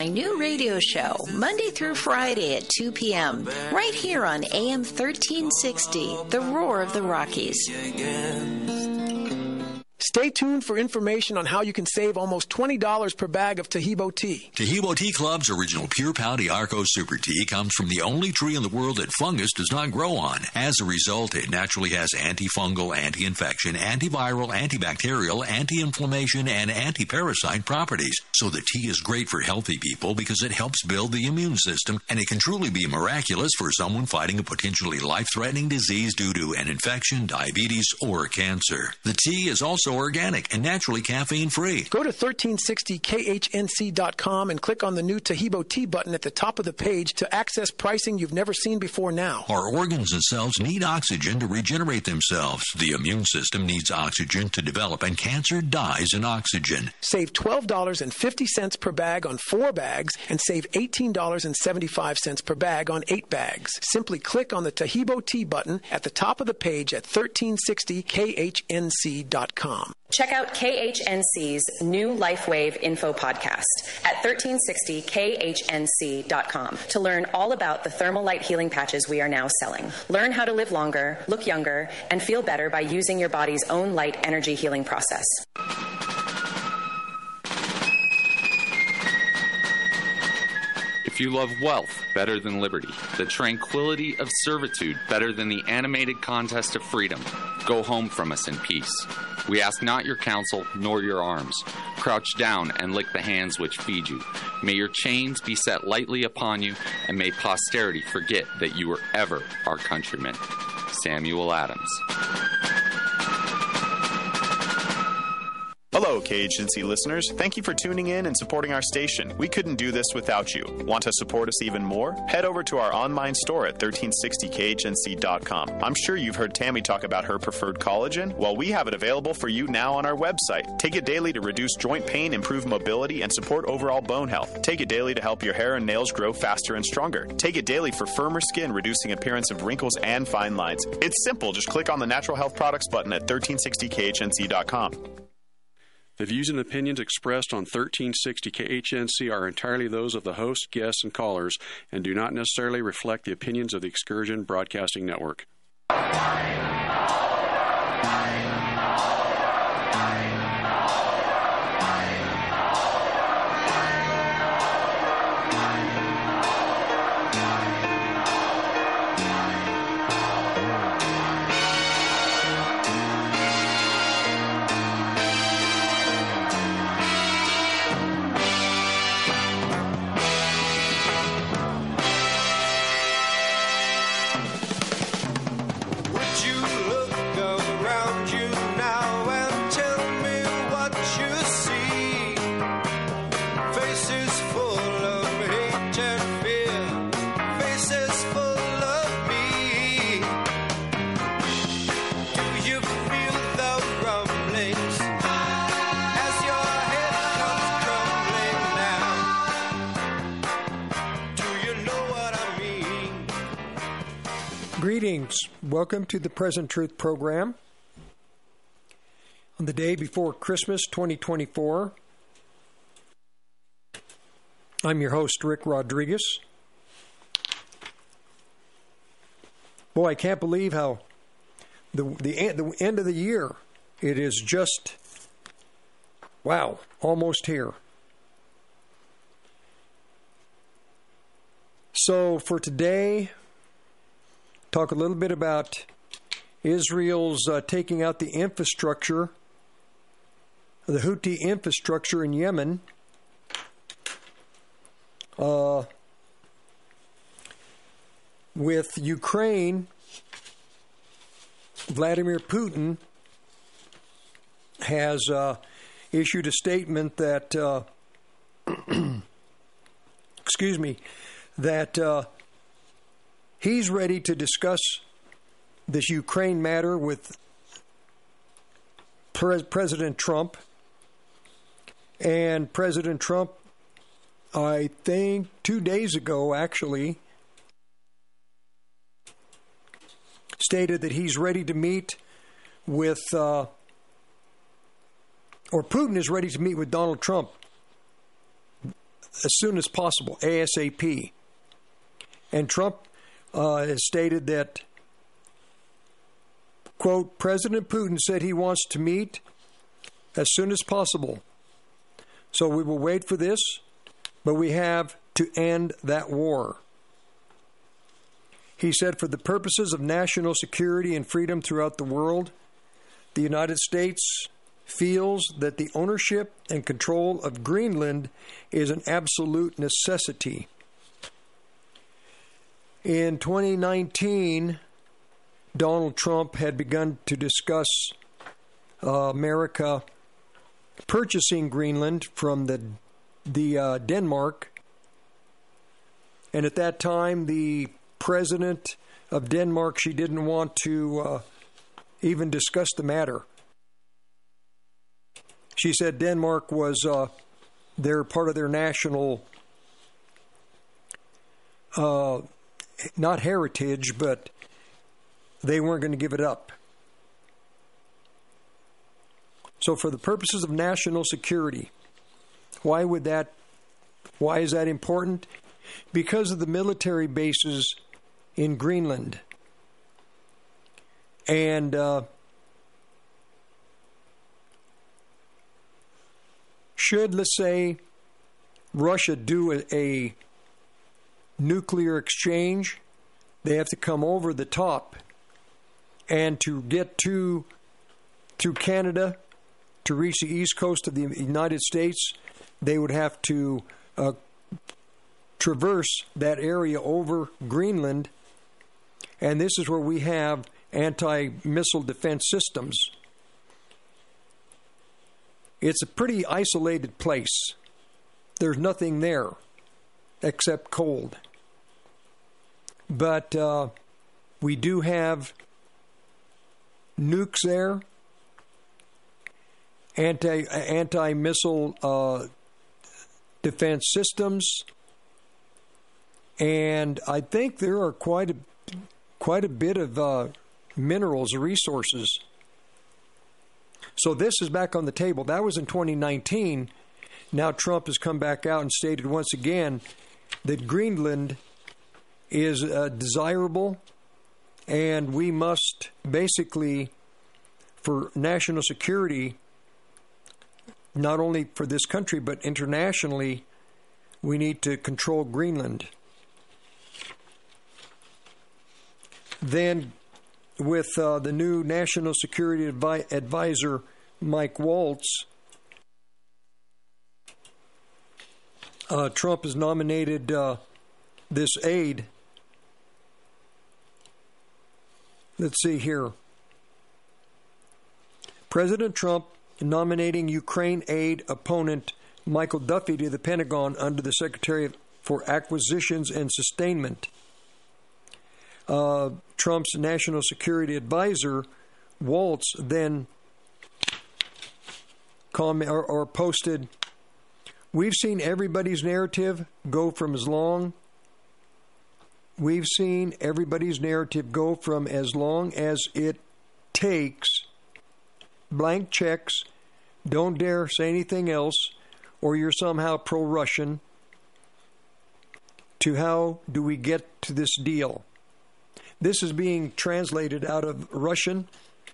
A new radio show, Monday through Friday at 2 p.m., right here on AM 1360, The Roar of the Rockies. Stay tuned for information on how you can save almost $20 per bag of Tahibo tea. Tahibo Tea Club's original Pure Pau Arco Super Tea comes from the only tree in the world that fungus does not grow on. As a result, it naturally has antifungal, anti-infection, antiviral, antibacterial, anti-inflammation, and anti-parasite properties. So the tea is great for healthy people because it helps build the immune system, and it can truly be miraculous for someone fighting a potentially life-threatening disease due to an infection, diabetes, or cancer. The tea is also organic and naturally caffeine-free. Go to 1360khnc.com and click on the new Tahibo tea button at the top of the page to access pricing you've never seen before now. Our organs and cells need oxygen to regenerate themselves. The immune system needs oxygen to develop, and cancer dies in oxygen. Save $12.50 per bag on 4 bags and save $18.75 per bag on 8 bags. Simply click on the Tahibo tea button at the top of the page at 1360khnc.com. Check out KHNC's new LifeWave info podcast at 1360khnc.com to learn all about the thermal light healing patches we are now selling. Learn how to live longer, look younger, and feel better by using your body's own light energy healing process. If you love wealth better than liberty, the tranquility of servitude better than the animated contest of freedom, go home from us in peace. We ask not your counsel nor your arms. Crouch down and lick the hands which feed you. May your chains be set lightly upon you, and may posterity forget that you were ever our countrymen. Samuel Adams. Hello, KHNC listeners. Thank you for tuning in and supporting our station. We couldn't do this without you. Want to support us even more? Head over to our online store at 1360khnc.com. I'm sure you've heard Tammy talk about her preferred collagen. Well, we have it available for you now on our website. Take it daily to reduce joint pain, improve mobility, and support overall bone health. Take it daily to help your hair and nails grow faster and stronger. Take it daily for firmer skin, reducing appearance of wrinkles and fine lines. It's simple. Just click on the Natural Health Products button at 1360khnc.com. The views and opinions expressed on 1360 KHNC are entirely those of the host, guests, and callers, and do not necessarily reflect the opinions of the Excursion Broadcasting Network. Greetings. Welcome to the Present Truth program. On the day before Christmas 2024, I'm your host, Rick Rodriguez. Boy, I can't believe how the end of the year, it is just, wow, almost here. So for today, talk a little bit about Israel's taking out the infrastructure, the Houthi infrastructure in Yemen. With Ukraine, Vladimir Putin has issued a statement that, that he's ready to discuss this Ukraine matter with President Trump. And President Trump, I think 2 days ago, actually, stated that he's ready to meet with, or Putin is ready to meet with Donald Trump as soon as possible, ASAP. And Trump has stated that, quote, President Putin said he wants to meet as soon as possible. So we will wait for this, but we have to end that war. He said, for the purposes of national security and freedom throughout the world, the United States feels that the ownership and control of Greenland is an absolute necessity. In 2019, Donald Trump had begun to discuss America purchasing Greenland from the Denmark, and at that time, the president of Denmark, she didn't want to even discuss the matter. She said Denmark was their part of their national, not heritage, but they weren't going to give it up. So for the purposes of national security, why is that important? Because of the military bases in Greenland. And should, let's say, Russia do a nuclear exchange, they have to come over the top. And to get through Canada, to reach the east coast of the United States, they would have to traverse that area over Greenland. And this is where we have anti-missile defense systems. It's a pretty isolated place. There's nothing there except cold. But we do have nukes there, anti-missile defense systems, and I think there are quite a bit of minerals, resources. So this is back on the table. That was in 2019. Now Trump has come back out and stated once again that Greenland is desirable, and we must basically, for national security, not only for this country but internationally, we need to control Greenland. Then, with the new National Security Advisor, Mike Waltz, Trump has nominated this aide. Let's see here. President Trump nominating Ukraine aide opponent Michael Duffy to the Pentagon under the Secretary for Acquisitions and Sustainment. Trump's national security advisor, Waltz, then posted, we've seen everybody's narrative go from as long as it takes, blank checks, don't dare say anything else, or you're somehow pro-Russian, to how do we get to this deal. This is being translated out of Russian.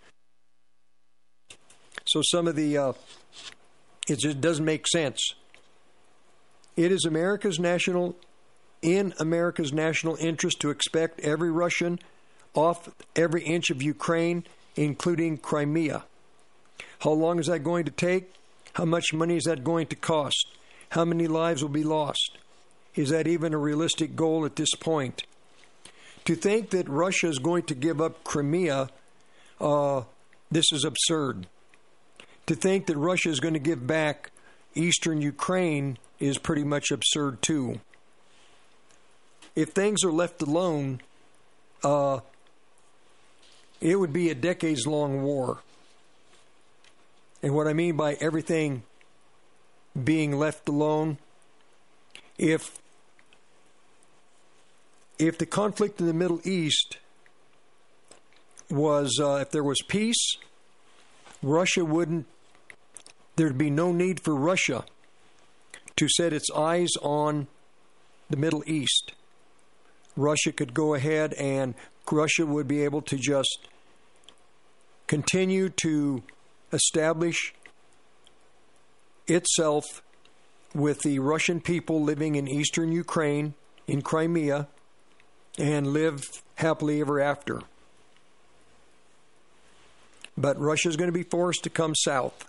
So some of the, it just doesn't make sense. It is in America's national interest to expect every Russian off every inch of Ukraine, including Crimea. How long is that going to take? How much money is that going to cost? How many lives will be lost? Is that even a realistic goal at this point? To think that Russia is going to give up Crimea, this is absurd. To think that Russia is going to give back eastern Ukraine is pretty much absurd too. If things are left alone, it would be a decades-long war. And what I mean by everything being left alone, if the conflict in the Middle East was, if there was peace, there'd be no need for Russia to set its eyes on the Middle East. Russia could go ahead and Russia would be able to just continue to establish itself with the Russian people living in eastern Ukraine, in Crimea, and live happily ever after. But Russia's going to be forced to come south.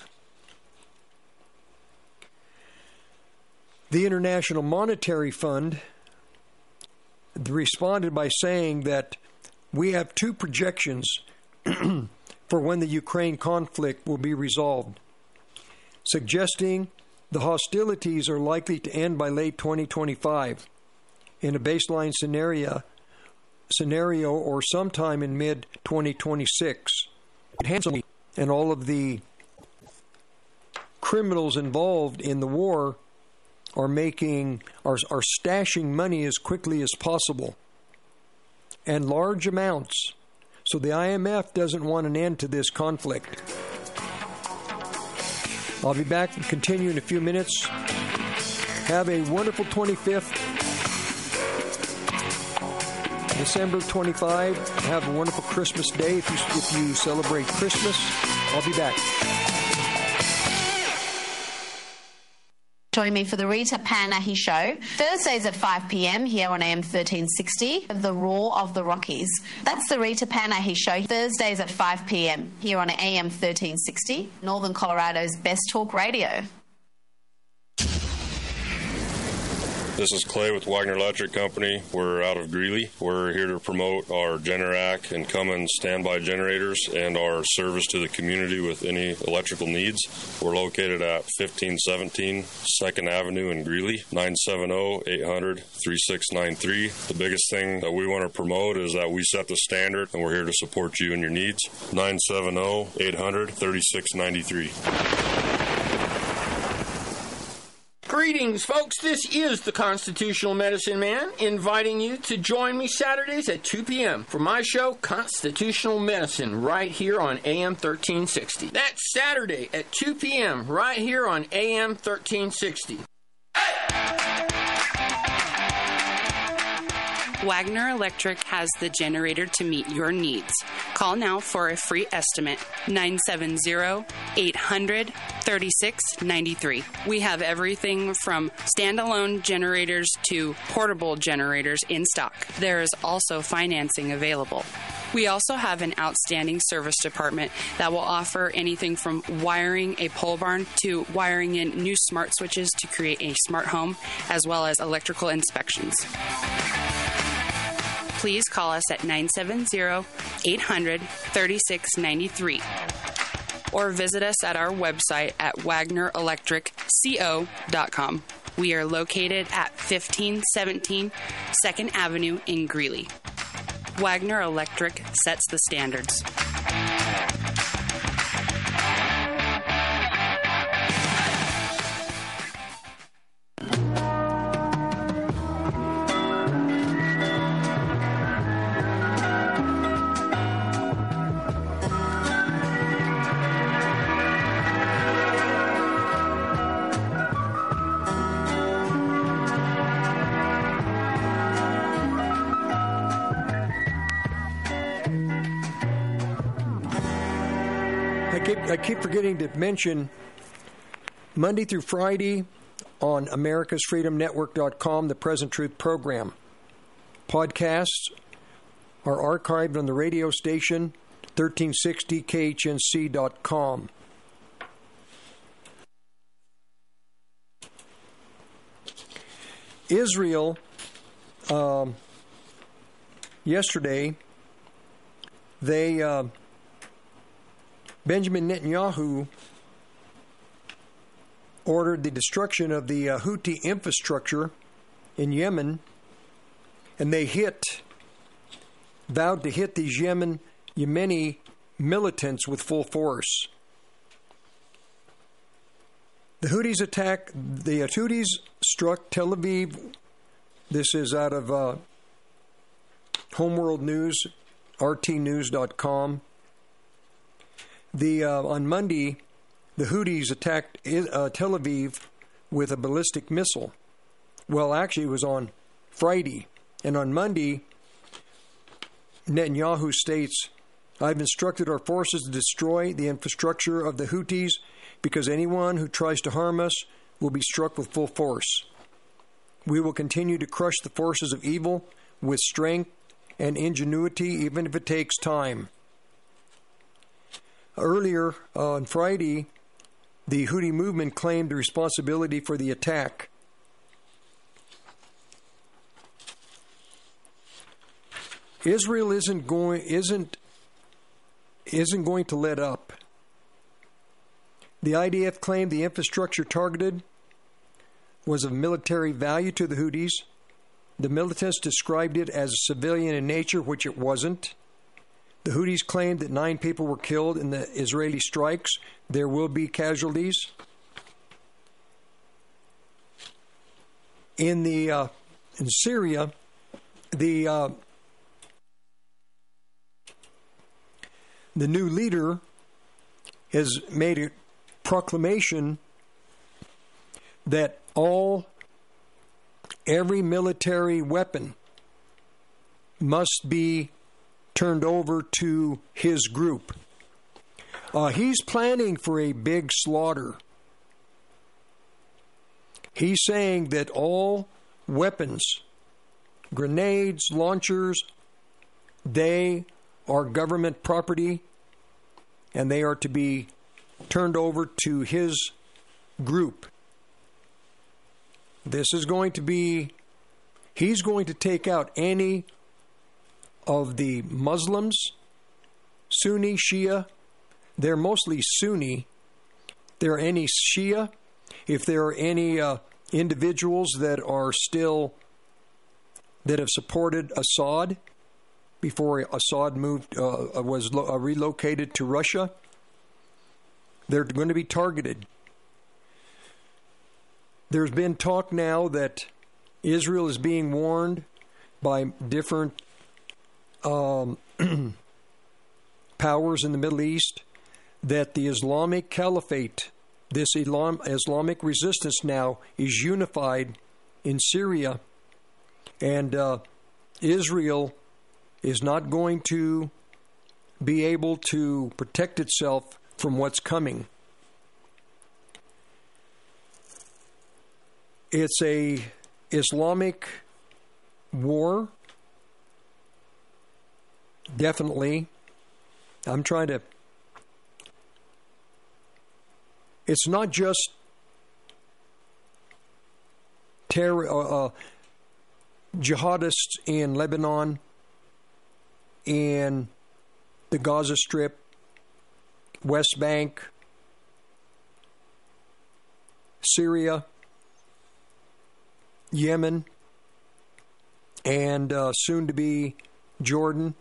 The International Monetary Fund responded by saying that we have two projections for when the Ukraine conflict will be resolved, suggesting the hostilities are likely to end by late 2025 in a baseline scenario or sometime in mid-2026. And all of the criminals involved in the war are stashing money as quickly as possible, and large amounts. So the IMF doesn't want an end to this conflict. I'll be back and continue in a few minutes. Have a wonderful 25th, December 25. Have a wonderful Christmas day if you celebrate Christmas. I'll be back. Join me for the Rita Panahi Show, Thursdays at 5 p.m. here on AM 1360, The Roar of the Rockies. That's the Rita Panahi Show, Thursdays at 5 p.m. here on AM 1360, Northern Colorado's best talk radio. This is Clay with Wagner Electric Company. We're out of Greeley. We're here to promote our Generac and Cummins standby generators and our service to the community with any electrical needs. We're located at 1517 2nd Avenue in Greeley, 970-800-3693. The biggest thing that we want to promote is that we set the standard, and we're here to support you and your needs. 970-800-3693. Greetings, folks. This is the Constitutional Medicine Man, inviting you to join me Saturdays at 2 p.m. for my show, Constitutional Medicine, right here on AM 1360. That's Saturday at 2 p.m. right here on AM 1360. Wagner Electric has the generator to meet your needs. Call now for a free estimate, 970-800-3693. We have everything from standalone generators to portable generators in stock. There is also financing available. We also have an outstanding service department that will offer anything from wiring a pole barn to wiring in new smart switches to create a smart home, as well as electrical inspections. Please call us at 970-800-3693 or visit us at our website at wagnerelectricco.com. We are located at 1517 2nd Avenue in Greeley. Wagner Electric sets the standards. I keep forgetting to mention Monday through Friday on americasfreedomnetwork.com, the Present Truth program. Podcasts are archived on the radio station 1360khnc.com. Israel, yesterday, Benjamin Netanyahu ordered the destruction of the Houthi infrastructure in Yemen, and they vowed to hit these Yemeni militants with full force. The Houthis struck Tel Aviv. This is out of Homeworld News, rtnews.com. On Monday, the Houthis attacked Tel Aviv with a ballistic missile. Well, actually, it was on Friday. And on Monday, Netanyahu states, I've instructed our forces to destroy the infrastructure of the Houthis because anyone who tries to harm us will be struck with full force. We will continue to crush the forces of evil with strength and ingenuity, even if it takes time. Earlier on Friday, the Houthi movement claimed responsibility for the attack. Israel isn't going to let up. The IDF claimed the infrastructure targeted was of military value to the Houthis. The militants described it as civilian in nature, which it wasn't. The Houthis claimed that 9 people were killed in the Israeli strikes. There will be casualties. In Syria, the new leader has made a proclamation that every military weapon must be turned over to his group. He's planning for a big slaughter. He's saying that all weapons, grenades, launchers, they are government property and they are to be turned over to his group. This is going to be, he's going to take out any of the Muslims, Sunni, Shia. They're mostly Sunni. There are any Shia. If there are any individuals that are still, that have supported Assad before Assad was relocated to Russia, they're going to be targeted. There's been talk now that Israel is being warned by different powers in the Middle East that the Islamic Caliphate, this Islamic resistance now, is unified in Syria, and Israel is not going to be able to protect itself from what's coming. It's a Islamic war, definitely. It's not just jihadists in Lebanon, in the Gaza Strip, West Bank, Syria, Yemen, and soon to be Jordan.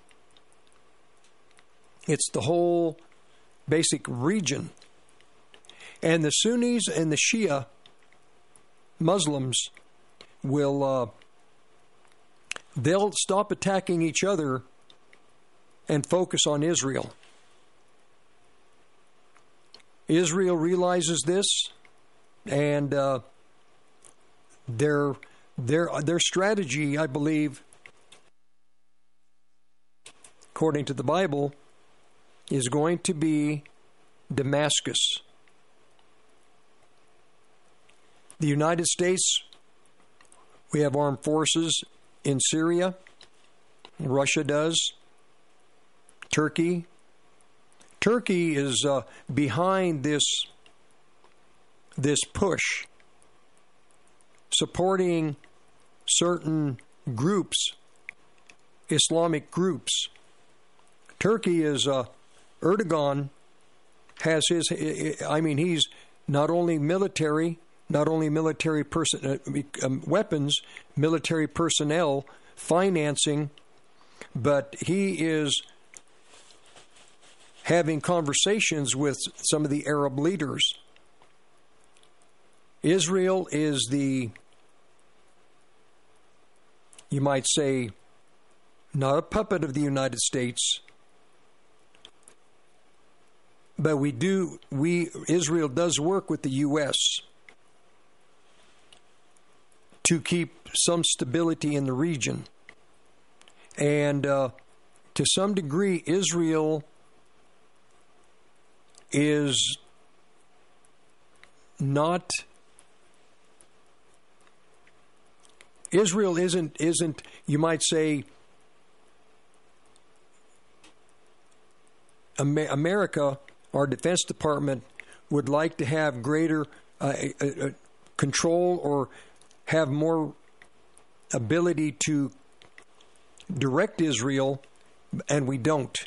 It's the whole basic region. And the Sunnis and the Shia Muslims will they'll stop attacking each other and focus on Israel. Israel realizes this, and their strategy, I believe, according to the Bible, is going to be Damascus. The United States, we have armed forces in Syria. Russia does. Turkey. Turkey is behind this push, supporting certain groups, Islamic groups. Turkey is Erdogan has his. He's not only military weapons, military personnel, financing, but he is having conversations with some of the Arab leaders. Israel is you might say, not a puppet of the United States, but Israel does work with the U.S. to keep some stability in the region. And to some degree, Israel is not... Israel isn't, you might say, America, our Defense Department, would like to have greater control or have more ability to direct Israel, and we don't.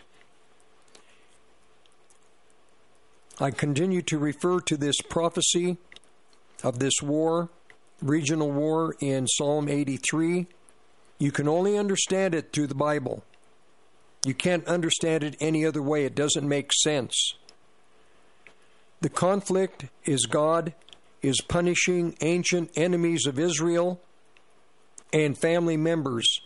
I continue to refer to this prophecy of this war, regional war in Psalm 83. You can only understand it through the Bible. You can't understand it any other way. It doesn't make sense. The conflict is God is punishing ancient enemies of Israel and family members.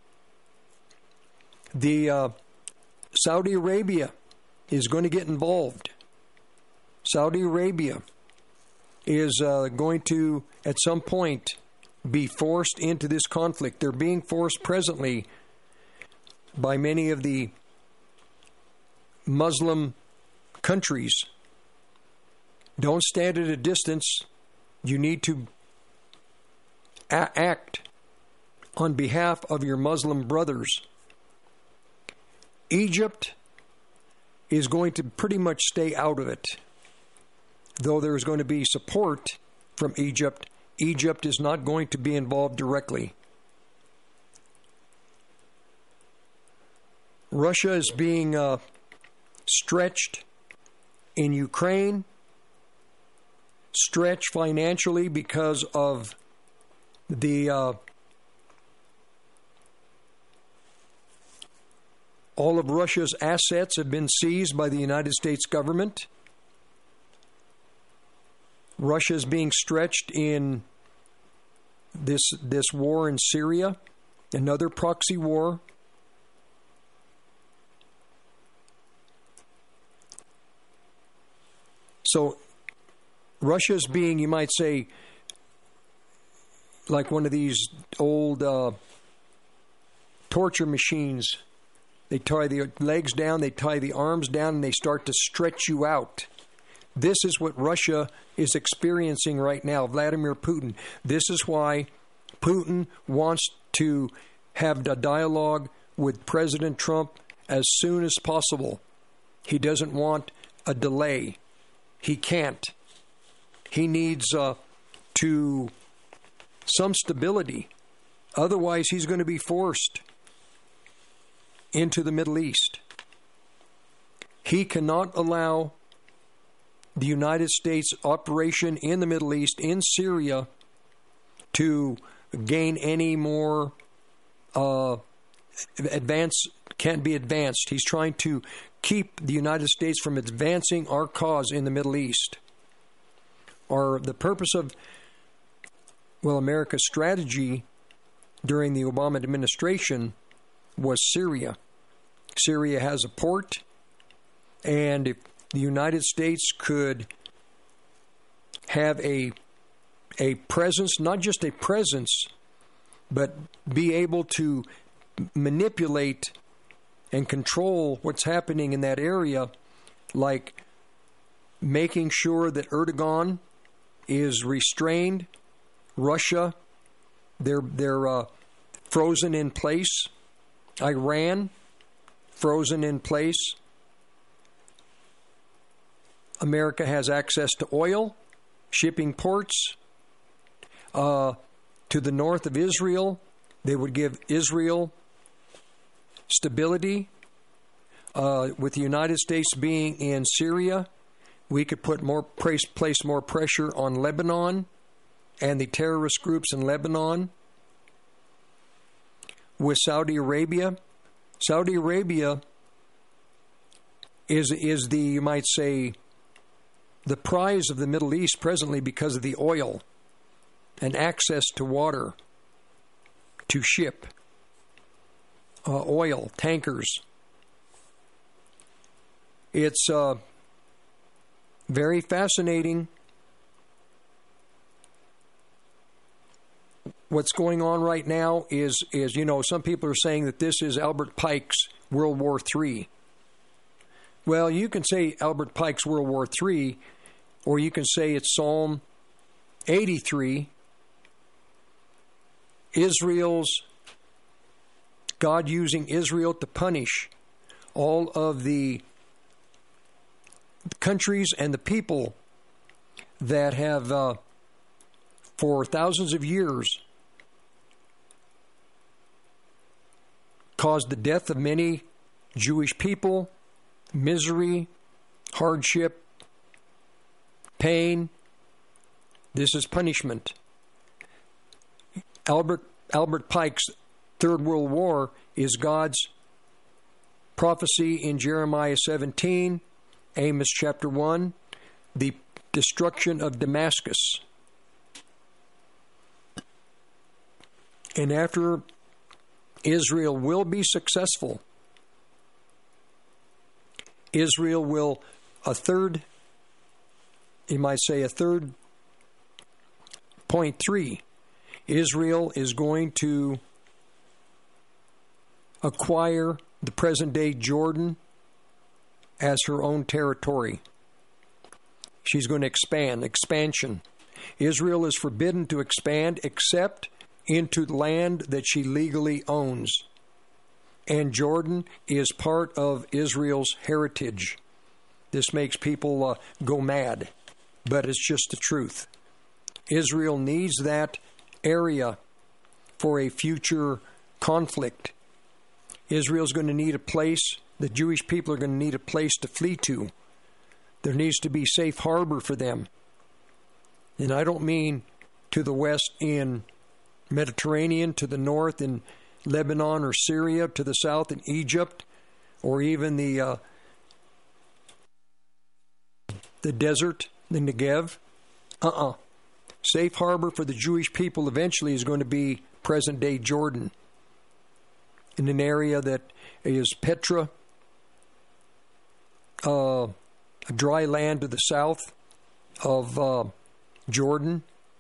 The Saudi Arabia is going to get involved. Saudi Arabia is going to, at some point, be forced into this conflict. They're being forced presently by many of the Muslim countries. Don't stand at a distance. You need to act on behalf of your Muslim brothers. Egypt is going to pretty much stay out of it. Though there is going to be support from Egypt, Egypt is not going to be involved directly. Russia is being stretched in Ukraine, stretched financially because of the all of Russia's assets have been seized by the United States government. Russia is being stretched in this war in Syria, another proxy war. So Russia is being, you might say, like one of these old torture machines. They tie the legs down, they tie the arms down, and they start to stretch you out. This is what Russia is experiencing right now, Vladimir Putin. This is why Putin wants to have a dialogue with President Trump as soon as possible. He doesn't want a delay. He can't. He needs some stability. Otherwise, he's going to be forced into the Middle East. He cannot allow the United States operation in the Middle East, in Syria, to gain any more can't be advanced. He's trying to keep the United States from advancing our cause in the Middle East. Or the purpose of, America's strategy during the Obama administration was Syria. Syria has a port, and if the United States could have a presence, not just a presence, but be able to manipulate and control what's happening in that area, like making sure that Erdogan is restrained, Russia, they're frozen in place, Iran, frozen in place. America has access to oil, shipping ports. To the north of Israel, they would give Israel stability. With the United States being in Syria, we could place more pressure on Lebanon and the terrorist groups in Lebanon. With Saudi Arabia is the, you might say, the prize of the Middle East presently because of the oil and access to water, to ship oil, tankers. It's very fascinating what's going on right now is some people are saying that this is Albert Pike's World War III. Well, you can say Albert Pike's World War III, or you can say it's Psalm 83, God using Israel to punish all of the countries and the people that have, for thousands of years, caused the death of many Jewish people, misery, hardship, pain. This is punishment. Albert Pike's Third World War is God's prophecy in Jeremiah 17, Amos chapter 1, the destruction of Damascus. And after Israel will be successful, Israel will, point 3, Israel is going to acquire the present-day Jordan as her own territory. She's going to expansion. Israel is forbidden to expand except into land that she legally owns. And Jordan is part of Israel's heritage. This makes people go mad, but it's just the truth. Israel needs that area for a future conflict. Israel's going to need a place, the Jewish people are going to need a place to flee to. There needs to be safe harbor for them. And I don't mean to the west in Mediterranean, to the north in Lebanon or Syria, to the south in Egypt, or even the desert, the Negev. Safe harbor for the Jewish people eventually is going to be present-day Jordan, in an area that is Petra, a dry land to the south of Jordan.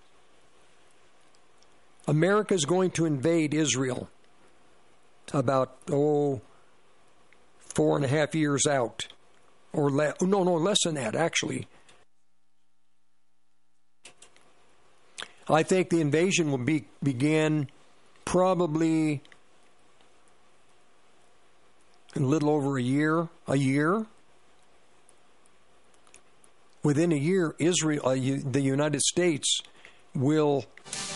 America is going to invade Israel about 4.5 years out, or less than that, actually. I think the invasion will begin probably in a little over a year. Within a year, Israel, the United States, will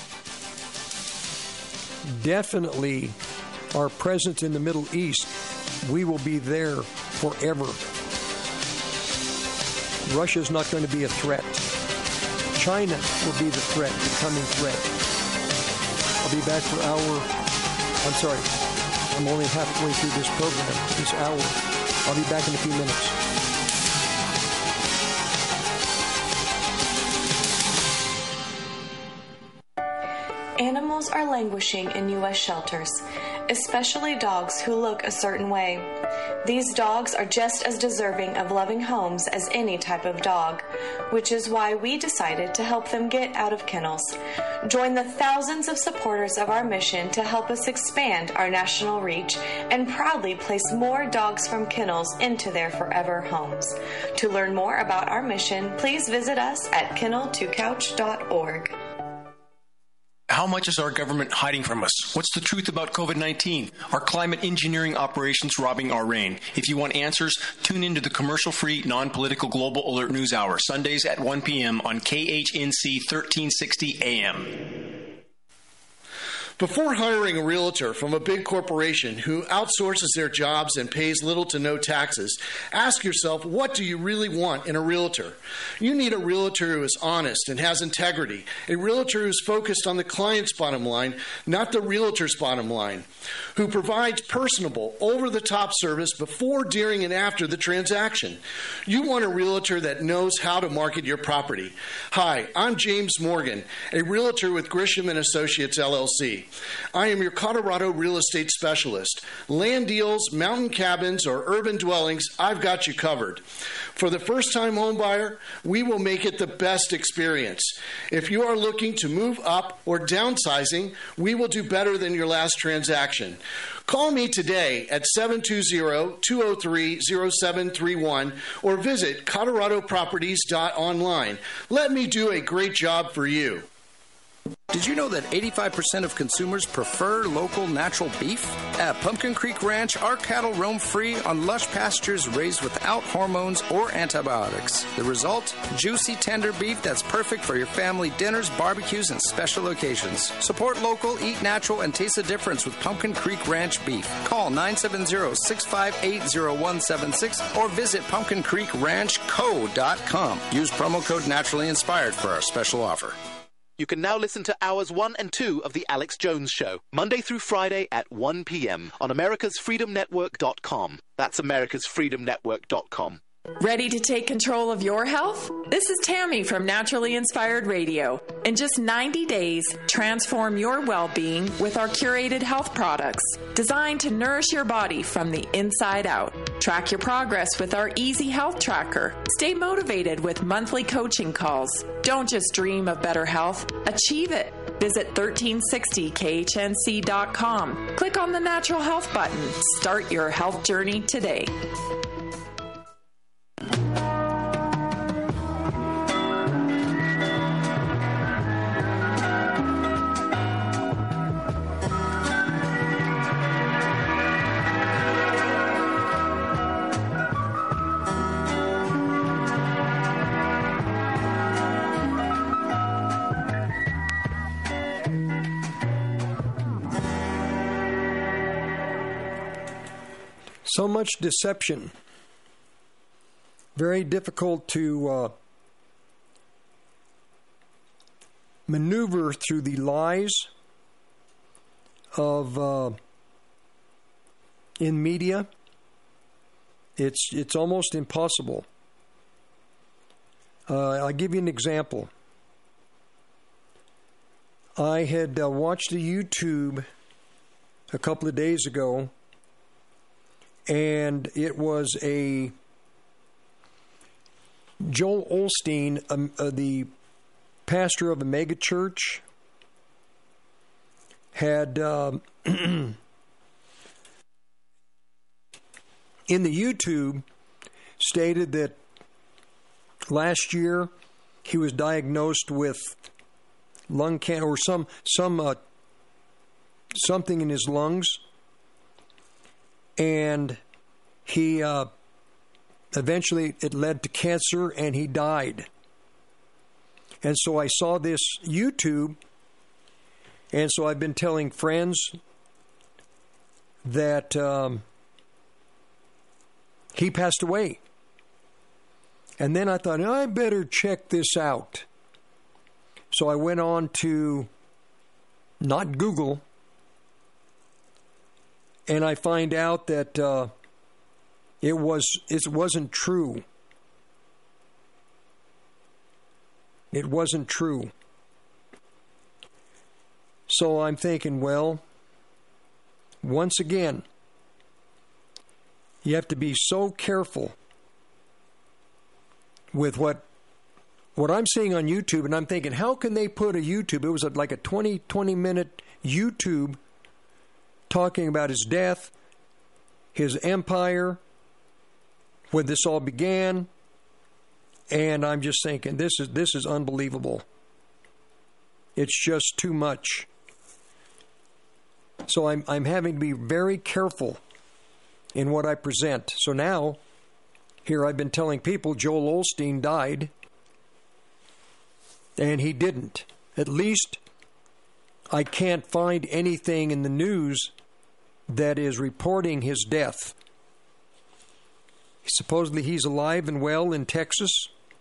definitely, our presence in the Middle East, we will be there forever. Russia's not going to be a threat. China will be the threat, the coming threat. I'll be back for I'm only halfway through this program, this hour. I'll be back in a few minutes. Animals are languishing in U.S. shelters, especially dogs who look a certain way. These dogs are just as deserving of loving homes as any type of dog, which is why we decided to help them get out of kennels. Join the thousands of supporters of our mission to help us expand our national reach and proudly place more dogs from kennels into their forever homes. To learn more about our mission, please visit us at kennel2couch.org. How much is our government hiding from us? What's the truth about COVID-19? Are climate engineering operations robbing our rain? If you want answers, tune into the commercial-free, non-political Global Alert News Hour, Sundays at 1 p.m. on KHNC 1360 AM. Before hiring a realtor from a big corporation who outsources their jobs and pays little to no taxes, ask yourself, what do you really want in a realtor? You need a realtor who is honest and has integrity, a realtor who's focused on the client's bottom line, not the realtor's bottom line, who provides personable, over-the-top service before, during, and after the transaction. You want a realtor that knows how to market your property. Hi, I'm James Morgan, a realtor with Grisham & Associates, LLC. I am your Colorado real estate specialist. Land deals, mountain cabins, or urban dwellings, I've got you covered. For the first-time homebuyer, we will make it the best experience. If you are looking to move up or downsizing, we will do better than your last transaction. Call me today at 720-203-0731 or visit coloradoproperties.online. Let me do a great job for you. Did you know that 85% of consumers prefer local natural beef? At Pumpkin Creek Ranch, our cattle roam free on lush pastures raised without hormones or antibiotics. The result? Juicy, tender beef that's perfect for your family dinners, barbecues, and special occasions. Support local, eat natural, and taste the difference with Pumpkin Creek Ranch beef. Call 970-658-0176 or visit pumpkincreekranchco.com. Use promo code Naturally Inspired for our special offer. You can now listen to Hours 1 and 2 of The Alex Jones Show, Monday through Friday at 1 p.m. on americasfreedomnetwork.com. That's americasfreedomnetwork.com. Ready to take control of your health? This is Tammy from Naturally Inspired Radio. In just 90 days, transform your well-being with our curated health products designed to nourish your body from the inside out. Track your progress with our Easy Health Tracker. Stay motivated with monthly coaching calls. Don't just dream of better health, achieve it. Visit 1360khnc.com. Click on the Natural Health button. Start your health journey today. So much deception. Very difficult to maneuver through the lies of in media. It's almost impossible. I'll give you an example. I had watched a YouTube a couple of days ago, and it was a Joel Osteen, the pastor of a mega church, had in the YouTube stated that last year he was diagnosed with lung cancer or something in his lungs, and he eventually it led to cancer, and he died. And so I saw this YouTube, and so I've been telling friends that he passed away. And then I thought, I better check this out. So I went on to, not Google, and I find out that it wasn't true. It wasn't true. So I'm thinking, well, once again, you have to be so careful with what I'm seeing on YouTube, and I'm thinking, how can they put a YouTube? It was like a 20-minute YouTube talking about his death, his empire, when this all began, and I'm just thinking, this is unbelievable. It's just too much. So I'm having to be very careful in what I present. So now, here I've been telling people Joel Osteen died, and he didn't. At least I can't find anything in the news that is reporting his death. Supposedly he's alive and well in Texas.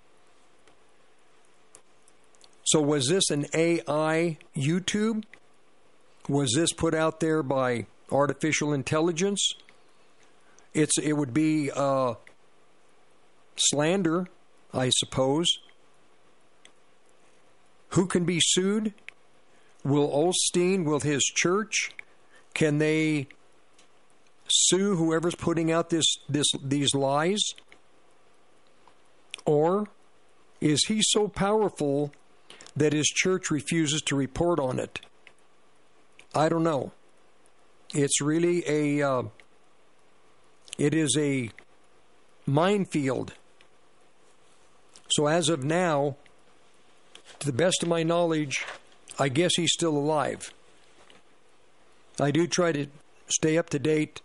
So was this an AI YouTube? Was this put out there by artificial intelligence? It would be slander, I suppose. Who can be sued? Will Osteen, will his church, can they sue whoever's putting out these lies? Or is he so powerful that his church refuses to report on it? I don't know. It's really it is a minefield. So as of now, to the best of my knowledge, I guess he's still alive. I do try to stay up to date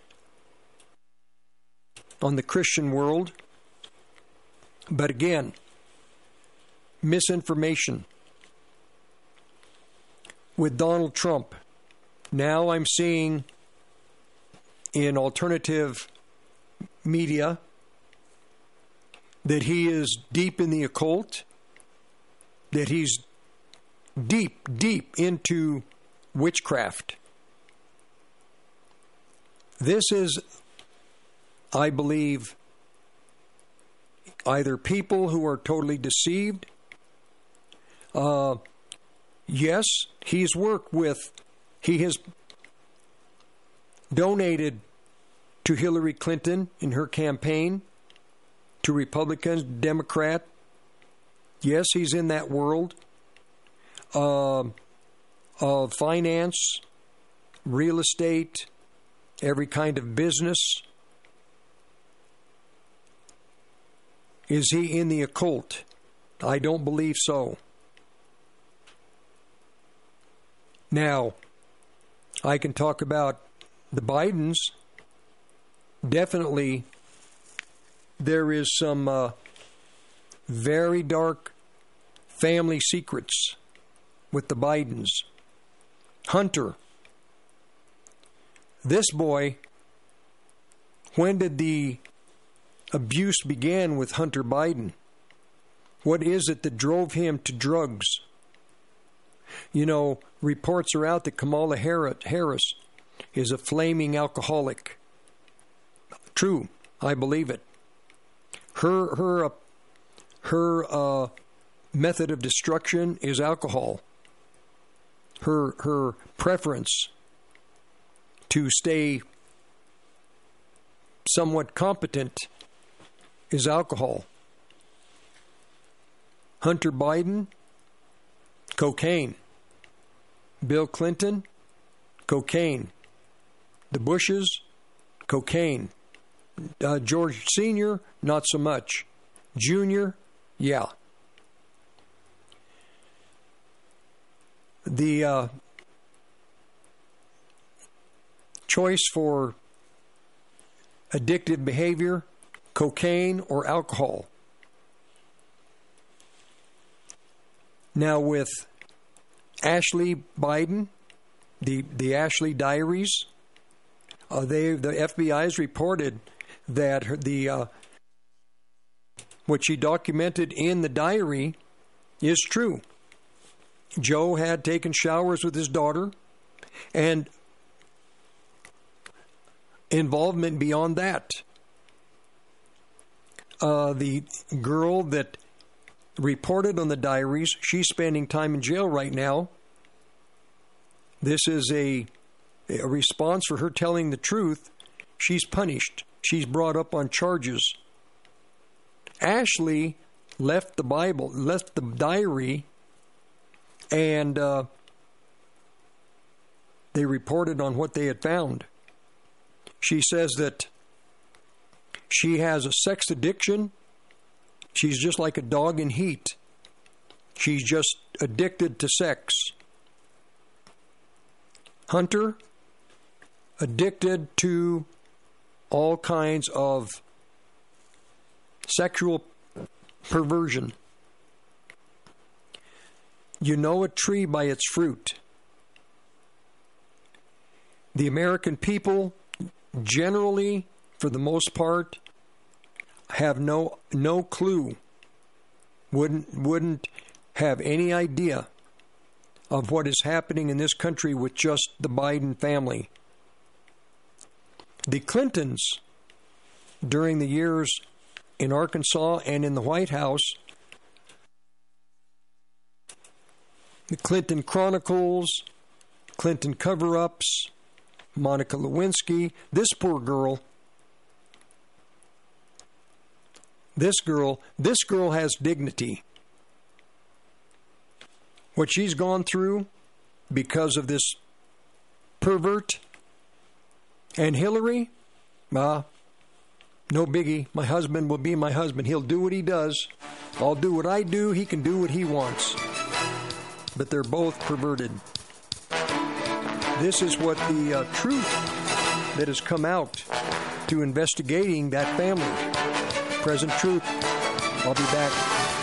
on the Christian world. But again, misinformation. With Donald Trump, now I'm seeing in alternative media that he is deep in the occult, that he's deep into witchcraft. This is, I believe, either people who are totally deceived. Yes, he has donated to Hillary Clinton in her campaign, to Republicans, Democrat. Yes, he's in that world of finance, real estate, every kind of business. Is he in the occult? I don't believe so. Now, I can talk about the Bidens. Definitely, there is some very dark family secrets with the Bidens. Hunter. This boy, when did the abuse begin with Hunter Biden? What is it that drove him to drugs? You know, reports are out that Kamala Harris is a flaming alcoholic. True, I believe it. Her method of destruction is alcohol. Her preference to stay somewhat competent is alcohol. Hunter Biden, cocaine. Bill Clinton, cocaine. The Bushes, cocaine. George Sr., not so much. Junior, yeah. The choice for addictive behavior, cocaine or alcohol. Now with Ashley Biden, the Ashley Diaries, the FBI has reported that what she documented in the diary is true. Joe had taken showers with his daughter, and involvement beyond that. The girl that reported on the diaries, she's spending time in jail right now. This is a response for her telling the truth. She's punished. She's brought up on charges. Ashley left the diary, and they reported on what they had found. She says that she has a sex addiction. She's just like a dog in heat. She's just addicted to sex. Hunter, addicted to all kinds of sexual perversion. You know a tree by its fruit. The American people generally, for the most part, have no clue, wouldn't have any idea of what is happening in this country with just the Biden family. The Clintons, during the years in Arkansas and in the White House, the Clinton Chronicles, Clinton cover-ups, Monica Lewinsky. This poor girl. This girl has dignity. What she's gone through because of this pervert. And Hillary, no biggie. My husband will be my husband. He'll do what he does. I'll do what I do. He can do what he wants. But they're both perverted. This is what the truth that has come out through investigating that family. Present truth. I'll be back.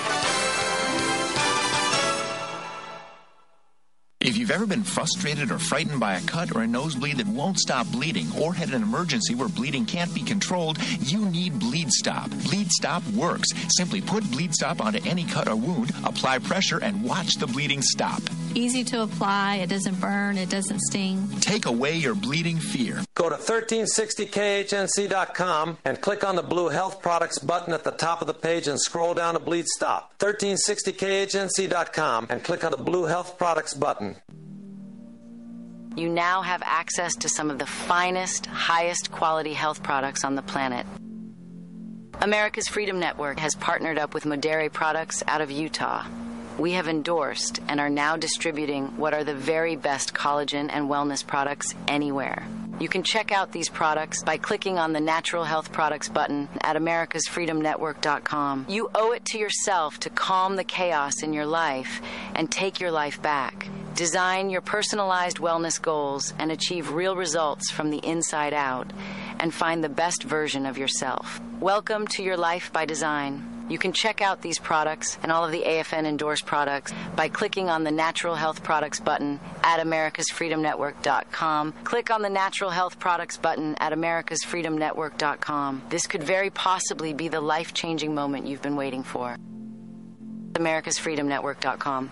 If you've ever been frustrated or frightened by a cut or a nosebleed that won't stop bleeding, or had an emergency where bleeding can't be controlled, you need Bleed Stop. Bleed Stop works. Simply put Bleed Stop onto any cut or wound, apply pressure, and watch the bleeding stop. Easy to apply. It doesn't burn. It doesn't sting. Take away your bleeding fear. Go to 1360khnc.com and click on the blue Health Products button at the top of the page and scroll down to Bleed Stop. 1360khnc.com and click on the blue Health Products button. You now have access to some of the finest, highest quality health products on the planet. America's Freedom Network has partnered up with Modere Products out of Utah. We have endorsed and are now distributing what are the very best collagen and wellness products anywhere. You can check out these products by clicking on the Natural Health Products button at americasfreedomnetwork.com. You owe it to yourself to calm the chaos in your life and take your life back. Design your personalized wellness goals and achieve real results from the inside out, and find the best version of yourself. Welcome to your life by design. You can check out these products and all of the AFN endorsed products by clicking on the Natural Health Products button at americasfreedomnetwork.com. Click on the Natural Health Products button at americasfreedomnetwork.com. This could very possibly be the life-changing moment you've been waiting for. americasfreedomnetwork.com.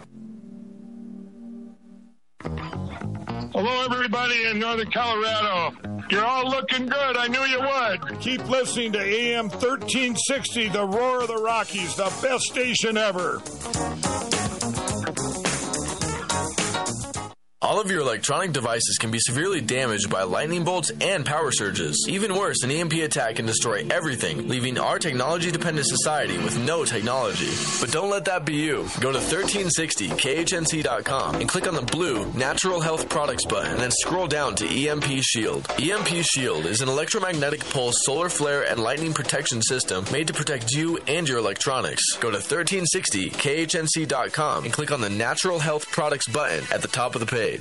Hello, everybody in Northern Colorado. You're all looking good. I knew you would. Keep listening to AM 1360, the Roar of the Rockies, the best station ever. All of your electronic devices can be severely damaged by lightning bolts and power surges. Even worse, an EMP attack can destroy everything, leaving our technology-dependent society with no technology. But don't let that be you. Go to 1360khnc.com and click on the blue Natural Health Products button and then scroll down to EMP Shield. EMP Shield is an electromagnetic pulse solar flare and lightning protection system made to protect you and your electronics. Go to 1360khnc.com and click on the Natural Health Products button at the top of the page.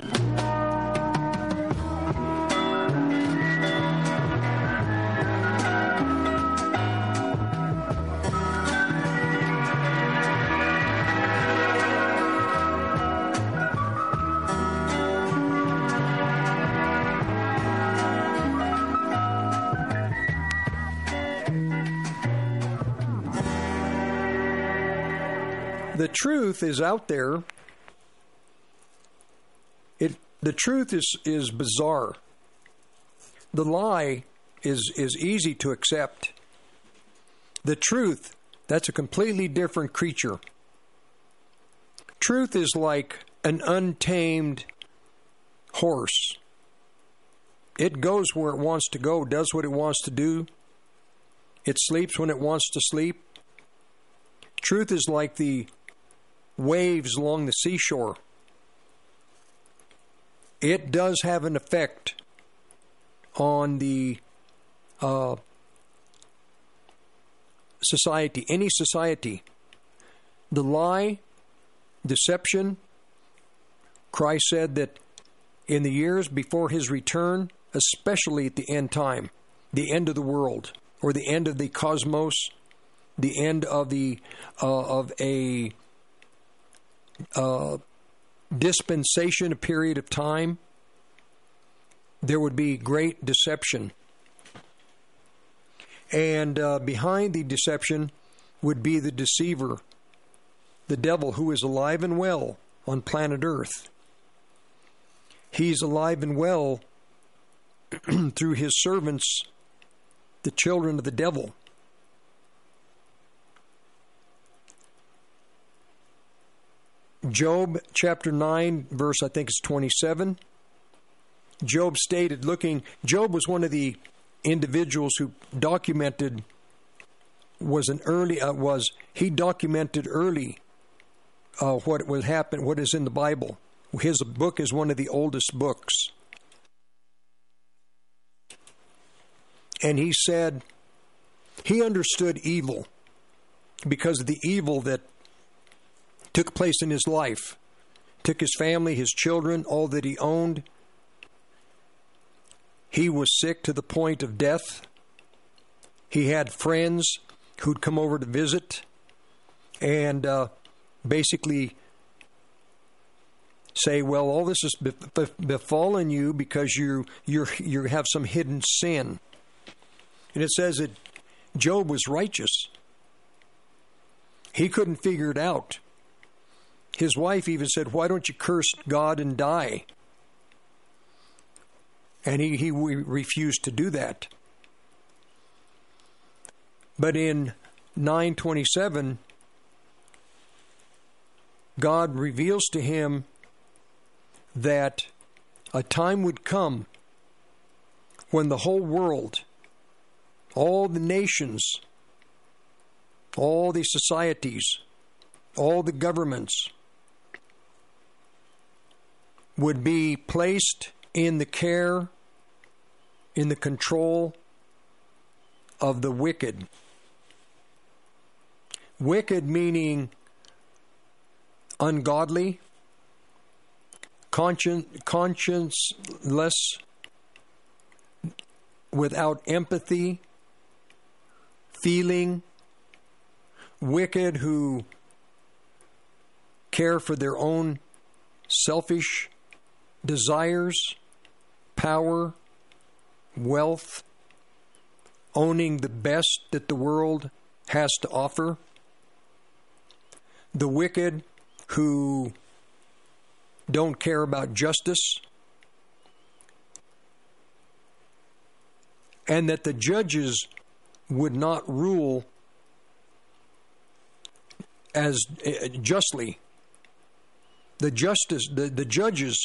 The truth is out there. The truth is bizarre. The lie is easy to accept. The truth, that's a completely different creature. Truth is like an untamed horse. It goes where it wants to go, does what it wants to do. It sleeps when it wants to sleep. Truth is like the waves along the seashore. It does have an effect on the society, any society. The lie, deception, Christ said that in the years before his return, especially at the end time, the end of the world, or the end of the cosmos, the end of a dispensation, a period of time, there would be great deception. And behind the deception would be the deceiver, the devil, who is alive and well on planet Earth. He's alive and well through his servants, the children of the devil. Job chapter 9, verse I think it's 27. Job stated, Job was one of the individuals who documented, he documented early what would happen, what is in the Bible. His book is one of the oldest books. And he said he understood evil because of the evil that took place in his life. Took his family, his children, all that he owned. He was sick to the point of death. He had friends who'd come over to visit and basically say, well, all this has befallen you because you have some hidden sin. And it says that Job was righteous. He couldn't figure it out. His wife even said, why don't you curse God and die? And he refused to do that. But in 9:27, God reveals to him that a time would come when the whole world, all the nations, all the societies, all the governments would be placed in the care, in the control of the wicked. Wicked meaning ungodly, conscienceless, without empathy, feeling, wicked who care for their own selfish desires, power, wealth, owning the best that the world has to offer. The wicked who don't care about justice, and that the judges would not rule as justly. The judges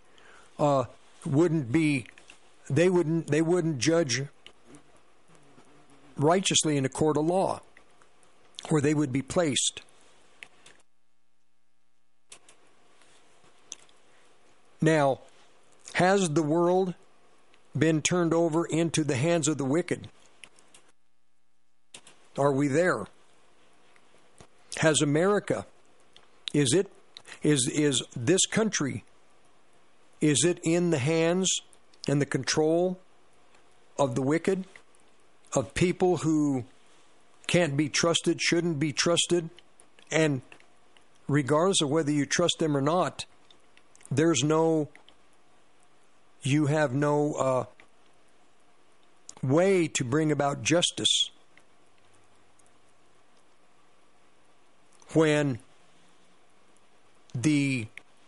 wouldn't judge righteously in a court of law, where they would be placed. Now, has the world been turned over into the hands of the wicked? Are we there? Has America, is this country, is it in the hands and the control of the wicked? Of people who can't be trusted, shouldn't be trusted, and regardless of whether you trust them or not, you have no way to bring about justice. When these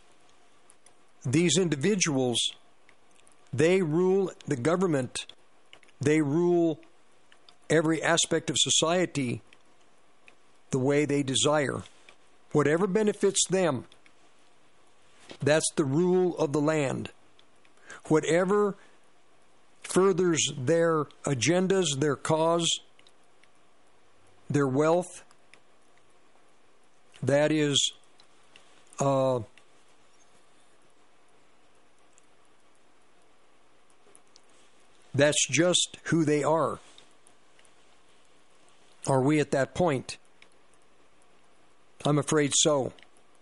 individuals, they rule the government, they rule every aspect of society the way they desire. Whatever benefits them, that's the rule of the land. Whatever furthers their agendas, their cause, their wealth, that is that's just who they are. Are we at that point? I'm afraid so.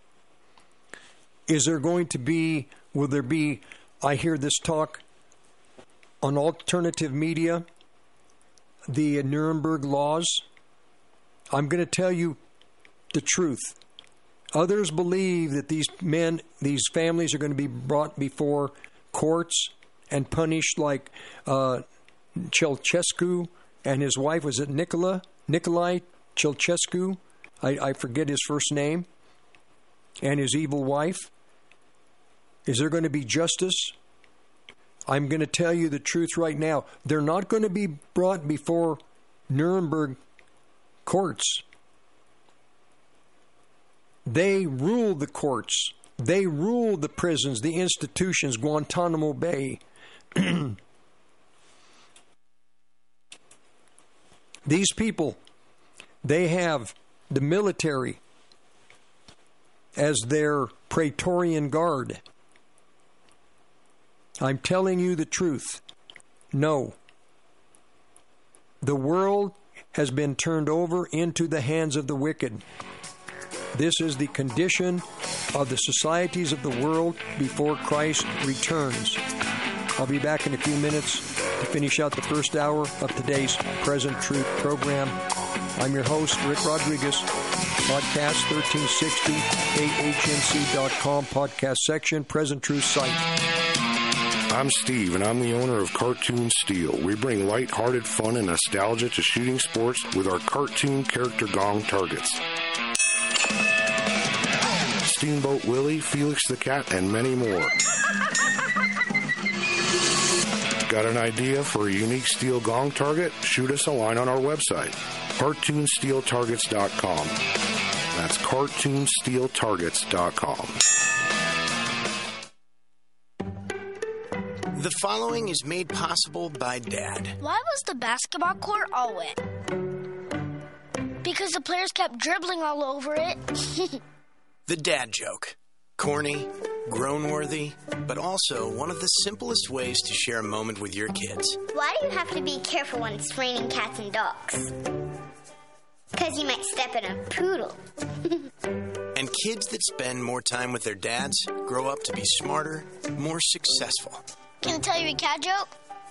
Will there be, I hear this talk on alternative media, the Nuremberg laws. I'm going to tell you the truth. Others believe that these families are going to be brought before courts and punished like Ceausescu and his wife, was it Nicolae Ceausescu? I forget his first name. And his evil wife. Is there going to be justice? I'm going to tell you the truth right now. They're not going to be brought before Nuremberg courts. They rule the courts. They rule the prisons, the institutions, Guantanamo Bay. These people, they have the military as their Praetorian Guard. I'm telling you the truth. No. The world has been turned over into the hands of the wicked. This is the condition of the societies of the world before Christ returns. I'll be back in a few minutes to finish out the first hour of today's Present Truth program. I'm your host, Rick Rodriguez. Podcast 1360, KHNC.com, podcast section, Present Truth site. I'm Steve, and I'm the owner of Cartoon Steel. We bring light-hearted fun and nostalgia to shooting sports with our cartoon character gong targets. Steamboat Willie, Felix the Cat, and many more. Got an idea for a unique steel gong target? Shoot us a line on our website, cartoonsteeltargets.com. That's cartoonsteeltargets.com. The following is made possible by Dad. Why was the basketball court all wet? Because the players kept dribbling all over it. The dad joke. Corny, groan-worthy, but also one of the simplest ways to share a moment with your kids. Why do you have to be careful when it's raining cats and dogs? Because you might step in a poodle. And kids that spend more time with their dads grow up to be smarter, more successful. Can I tell you a cat joke?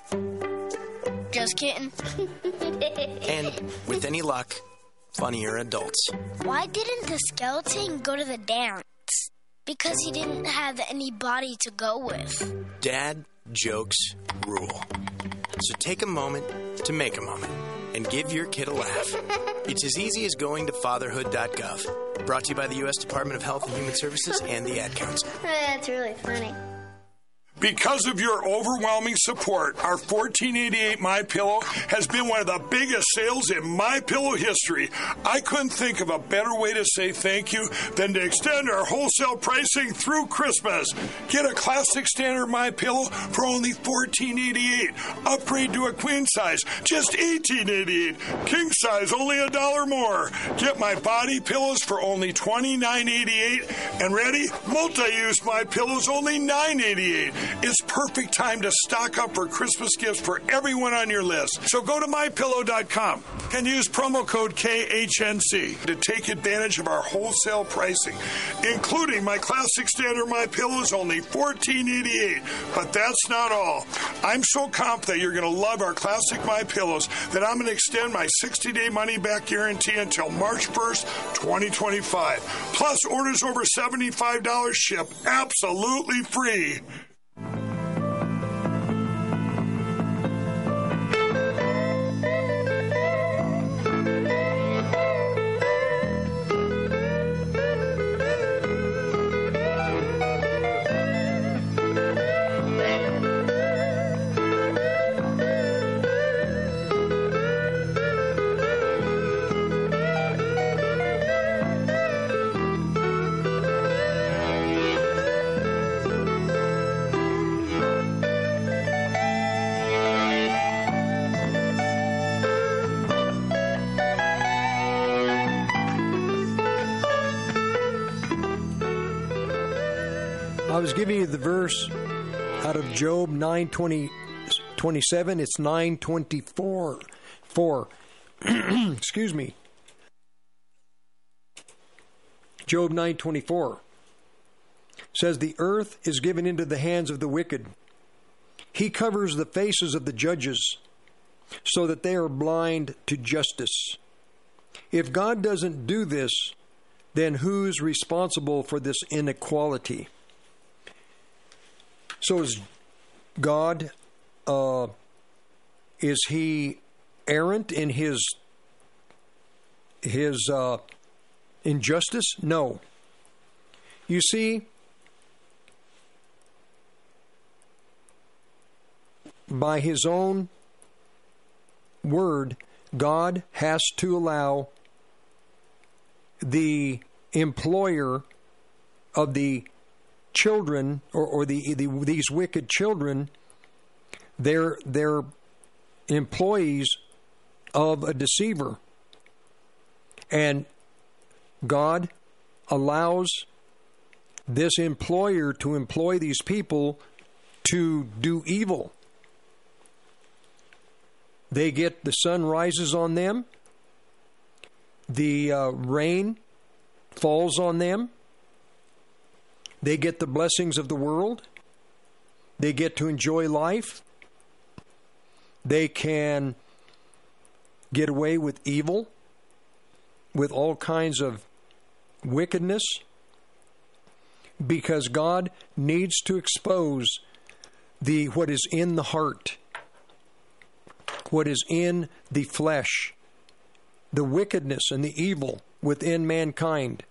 Just kidding. And, with any luck, funnier adults. Why didn't the skeleton go to the dance? Because he didn't have any body to go with. Dad jokes rule. So take a moment to make a moment and give your kid a laugh. It's as easy as going to fatherhood.gov. Brought to you by the U.S. Department of Health and Human Services and the Ad Council. That's really funny. Because of your overwhelming support, our $14.88 MyPillow has been one of the biggest sales in MyPillow history. I couldn't think of a better way to say thank you than to extend our wholesale pricing through Christmas. Get a classic standard MyPillow for only $14.88. Upgrade to a queen size, just $18.88. King size, only $1 more. Get my body pillows for only $29.88. And ready? Multi-use MyPillows, only $9.88. It's perfect time to stock up for Christmas gifts for everyone on your list. So go to MyPillow.com and use promo code KHNC to take advantage of our wholesale pricing, including my classic standard MyPillows, only $14.88. But that's not all. I'm so confident you're going to love our classic MyPillows that I'm going to extend my 60-day money-back guarantee until March 1st, 2025. Plus, orders over $75 ship absolutely free. I was giving you the verse out of Job 9:27. It's 9:24. Excuse me. Job 9:24 says, "The earth is given into the hands of the wicked. He covers the faces of the judges so that they are blind to justice." If God doesn't do this, then who's responsible for this inequality? So is God, is he errant in his injustice? No. You see, by his own word, God has to allow the employer of the children or these wicked children. They're employees of a deceiver. And God allows this employer to employ these people to do evil. They get, the sun rises on them, the rain falls on them, they get the blessings of the world, they get to enjoy life, they can get away with evil, with all kinds of wickedness, because God needs to expose what is in the heart, what is in the flesh, the wickedness and the evil within mankind.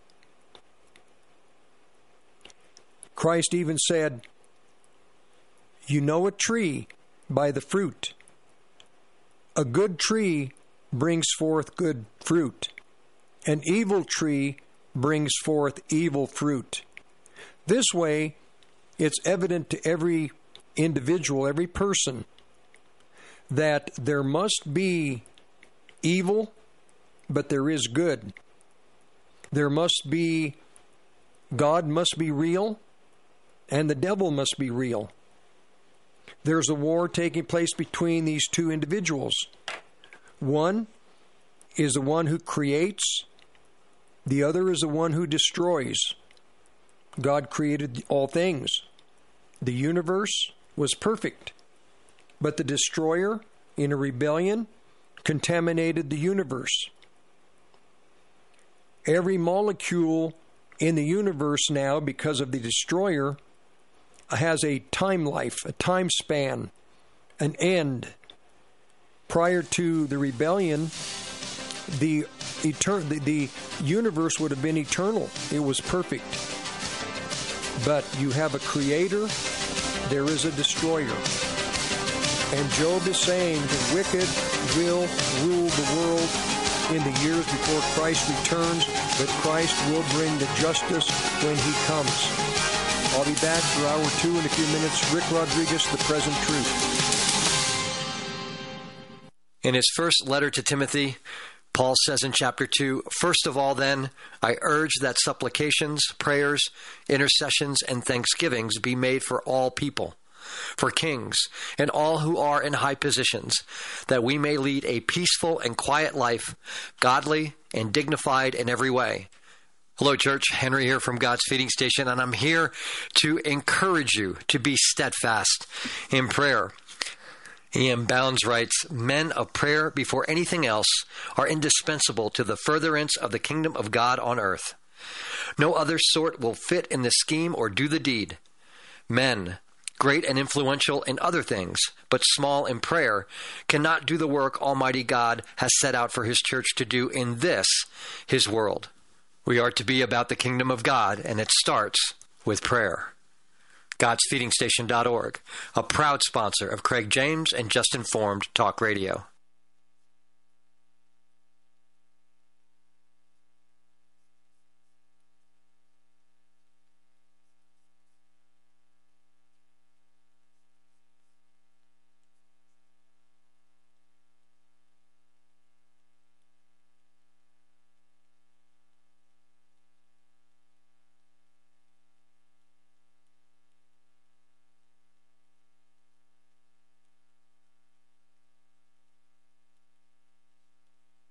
Christ even said, "You know a tree by the fruit. A good tree brings forth good fruit. An evil tree brings forth evil fruit." This way, it's evident to every individual, every person, that there must be evil, but there is good. There must be, God must be real, and the devil must be real. There's a war taking place between these two individuals. One is the one who creates, the other is the one who destroys. God created all things. The universe was perfect, but the destroyer, in a rebellion, contaminated the universe. Every molecule in the universe now, because of the destroyer, has a time life, a time span, an end. Prior to the rebellion, the universe would have been eternal. It was perfect. But you have a creator, there is a destroyer. And Job is saying the wicked will rule the world in the years before Christ returns, but Christ will bring the justice when he comes. I'll be back for hour 2 in a few minutes. Rick Rodriguez, The Present Truth. In his first letter to Timothy, Paul says in chapter 2, "First of all, then, I urge that supplications, prayers, intercessions, and thanksgivings be made for all people, for kings, and all who are in high positions, that we may lead a peaceful and quiet life, godly and dignified in every way." Hello, church. Henry here from God's Feeding Station, and I'm here to encourage you to be steadfast in prayer. E.M. Bounds writes, "Men of prayer before anything else are indispensable to the furtherance of the kingdom of God on earth. No other sort will fit in the scheme or do the deed. Men, great and influential in other things, but small in prayer, cannot do the work Almighty God has set out for His church to do in this, His world. We are to be about the kingdom of God, and it starts with prayer." God'sFeedingStation.org, a proud sponsor of Craig James and Just Informed Talk Radio.